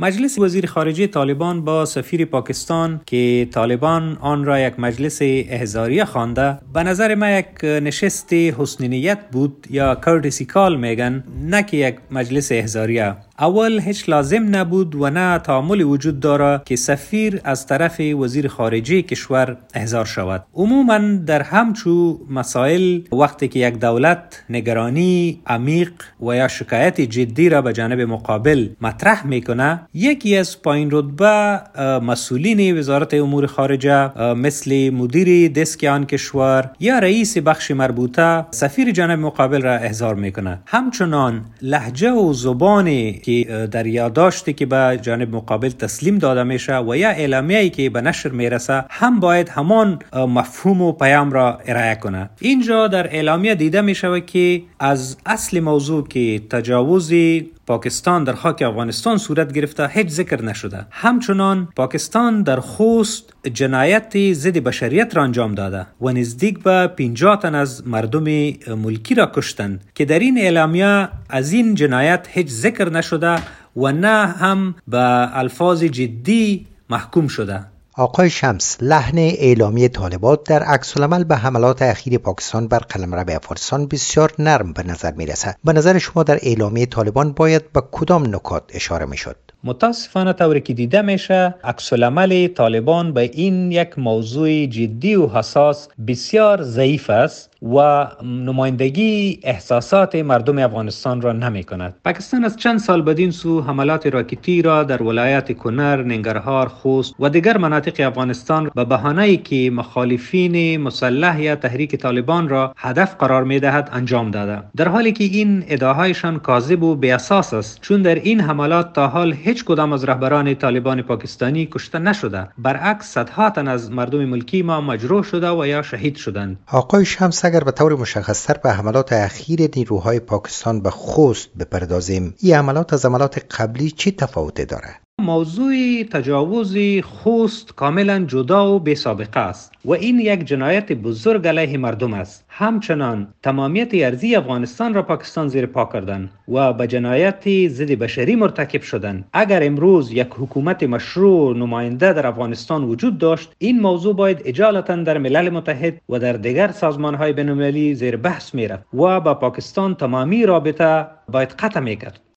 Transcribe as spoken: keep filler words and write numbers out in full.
مجلس وزیر خارجه طالبان با سفیر پاکستان که طالبان آن را یک مجلس احضاریه خوانده، به نظر ما یک نشست حسن نیت بود یا کورتسی کال میگن، نه که یک مجلس احضاریه. اول هیچ لازم نبود و نه تعامل وجود داره که سفیر از طرف وزیر خارجه کشور احضار شود. عموما در همچو مسائل وقتی که یک دولت نگرانی عمیق و یا شکایت جدی را به جانب مقابل مطرح میکنه، یکی از پایین رتبه مسئولین وزارت امور خارجه مثل مدیر دسک آن کشور یا رئیس بخش مربوطه سفیر جانب مقابل را احضار میکنه. همچنان لهجه و زبانی که در یادداشتی که به جانب مقابل تسلیم داده میشه و یا اعلامیه‌ای که به نشر میرسه هم باید همان مفهوم و پیام را ارائه کنه. اینجا در اعلامیه دیده میشه که از اصل موضوع که تجاوز پاکستان در خاک افغانستان صورت گرفته هیچ ذکر نشده. همچنان پاکستان در خوست جنایت ضد بشریت را انجام داده و نزدیک به پنجاه تن از مردم ملکی را کشتند که در این اعلامیه از این جنایت هیچ ذکر نشده و نه هم به الفاظ جدی محکوم شده. آقای شمس، لحن اعلامیه طالبان در عکس‌العمل به حملات اخیر پاکستان بر قلمرو افغانستان بسیار نرم به نظر می رسد. به نظر شما در اعلامیه طالبان باید به کدام نکات اشاره می شد؟ متاسفانه طوری که دیده میشه عکس‌العمل طالبان به این یک موضوع جدی و حساس بسیار ضعیف است و نمایندگی احساسات مردم افغانستان را نمی کند. پاکستان از چند سال بدین سو حملات راکتی را در ولایات کنر، ننگرهار، خوست و دیگر مناطق افغانستان به بهانه‌ای که مخالفین مسلح یا تحریک طالبان را هدف قرار می دهد انجام داده، در حالی که این ادعاهایشان کاذب و بی اساس است، چون در این حملات تا حال هیچ کدام از رهبران طالبان پاکستانی کشته نشده. برعکس صدها تن از مردم ملکی ما مجروح شده و یا شهید شدند. آقای شمس، اگر به طور مشخص‌تر به حملات اخیر نیروهای پاکستان به خوست بپردازیم، این حملات از حملات قبلی چی تفاوت داره؟ موضوع تجاوز خوست کاملا جدا و بی سابقه است و این یک جنایت بزرگ علیه مردم است. همچنان تمامیت ارضی افغانستان را پاکستان زیر پا کردند و به جنایت ضد بشری مرتکب شدند. اگر امروز یک حکومت مشروع نماینده در افغانستان وجود داشت، این موضوع باید اجالتا در ملل متحد و در دیگر سازمان‌های بین‌المللی زیر بحث میرفت و با پاکستان تمامی رابطه باید قطع میکرد.